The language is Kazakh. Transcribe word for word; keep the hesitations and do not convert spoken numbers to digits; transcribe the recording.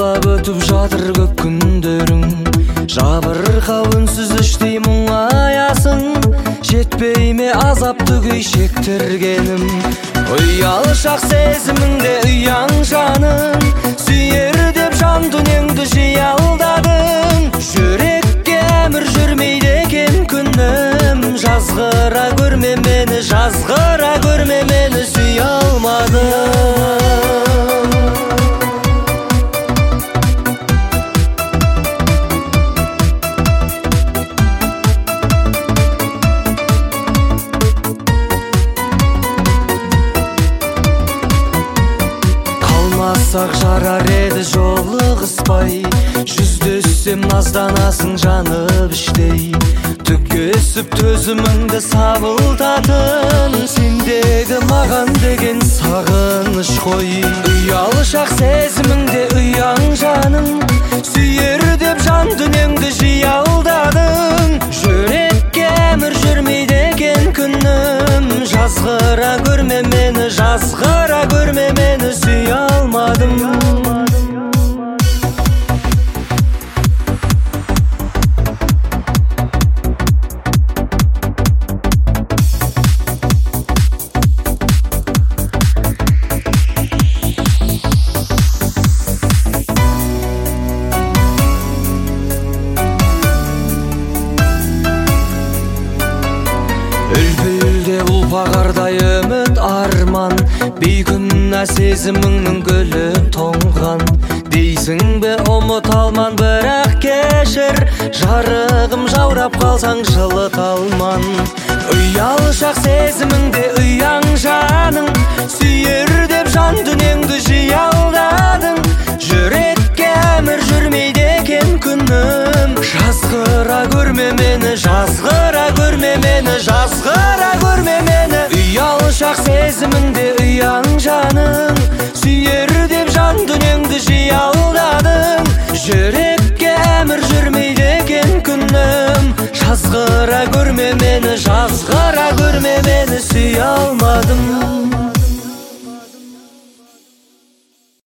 Зулап өтіп жатыр көп күндерің, жабырқау үнсіз іштей мұңаясың. Жетпей ме азапты күй шектіргенім, ұялшақ сезіміңде ұяң жаным. Сүйер деп жан дүниеңді жиі алдадың, жүрекке әмір жүрмейді екен күнім. Жазғыра көрме мені, жазғыра көрме мені, сүйе алмадым. Қалмасақ жарар еді жолығыспай, жүздессем назданасың жанып іштей. Түкесіп төзіміңді сабылтатын, сендегі маған деген сағыныш қой. Ұялшақ сезіміңде ұяң жаным, сүйер деп жан дүниеңді жиі алдадың, жүрекке әмір жүрмейді екен күнім. Жазғыра көрме мені, жазғыра көрме мені, сүйе алмадым. Үлпілде ұлпағардай үміт арман, бейкүнә сезіміңнің гүлі тоңған. Дейсің бе ұмыт алман, бірақ кешір, жарығым жаурап қалсаң жылыт алман. Ұялшақ сезіміңде ұяң жаның, сүйер деп жан дүниеңді жиі алдадың, жүрекке әмір жүрмейді екен күнім. Жазғыра көрме мені, жазғыра көрме мені, жазғыра көрме мені. Ұялшақ сезіміңде ұяң жаның, сүйер деп жан дүниеңді жиі алдадың, жүрекке әмір жүрмейді екен күнім. Жазғыра көрме мені, жазғыра көрме мені, сүйе алмадым.